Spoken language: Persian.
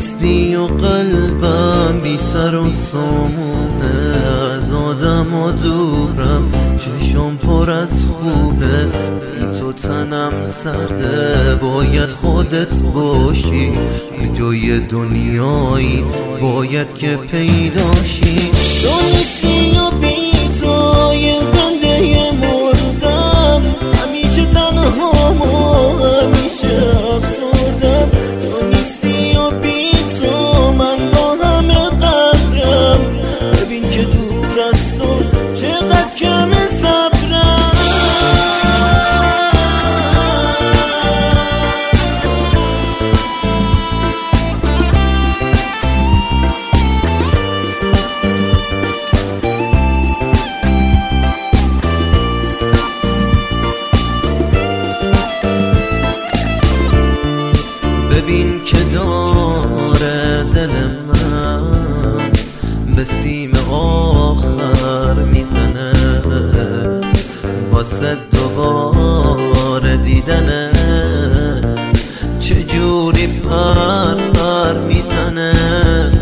نیستی و قلبم بی سر و سامونه، از آدم و دورم چشم پر از خوبه، بی تو تنم سرده باید خودت باشی، جای دنیایی باید که پیداشی. تو نیستی و بی تو یه زنده مردم، همیشه تنهام و همیشه افسردم. تو نیستی و بی تو من با همه قهرم، ببین که دور از تو چقدر کم صبرم. ببین که داره دل من به سیم آخر میزنه، واسه دوباره دیدنه چجوری پر میزنه.